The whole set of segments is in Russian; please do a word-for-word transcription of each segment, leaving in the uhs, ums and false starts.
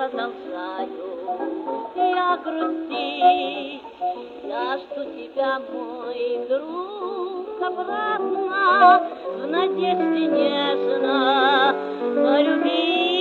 продолжаю я грустить. Я жду тебя, мой друг, обратно, в надежде нежно полюбить.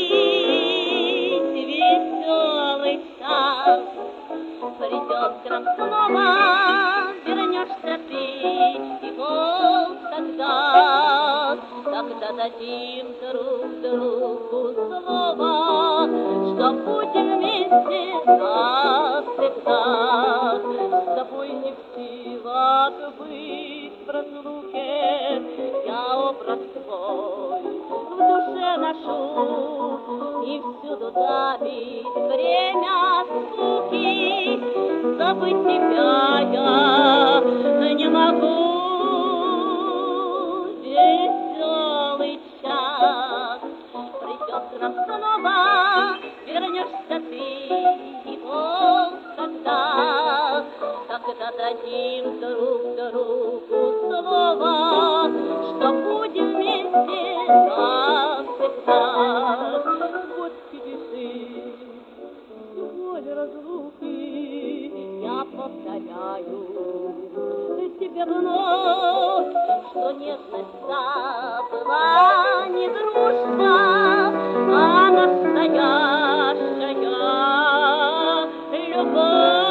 Веселый час придет к нам снова, вернешься ты, и вот тогда, тогда дадим друг другу слово, что будем вместе навсегда. С тобой не в силах быть в разлуке, я образ твой в душе ношу, и всюду давит время скуки. Забыть тебя я не могу. Веселый час придет к нам снова, вернешься ты, и вот тогда, тогда дадим друг другу слово, что будем вместе навсегда. Вот тебе ты, боль разлуки, я повторяю тебе вновь, что нежность та была не дружба, а настоящая любовь.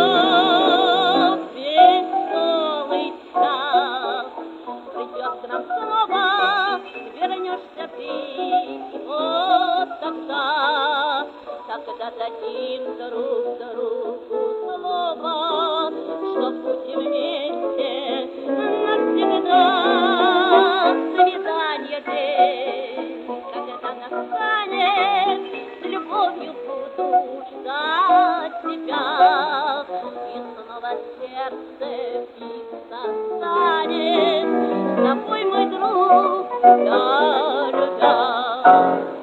Веселый час придет к нам снова, вернешься ты, и вот тогда, тогда дадим друг другу слово, что будем вместе навсегда. Свидание день, когда настанет, с любовью буду ждать тебя, и снова сердце биться станет с тобой, мой друг, я любя.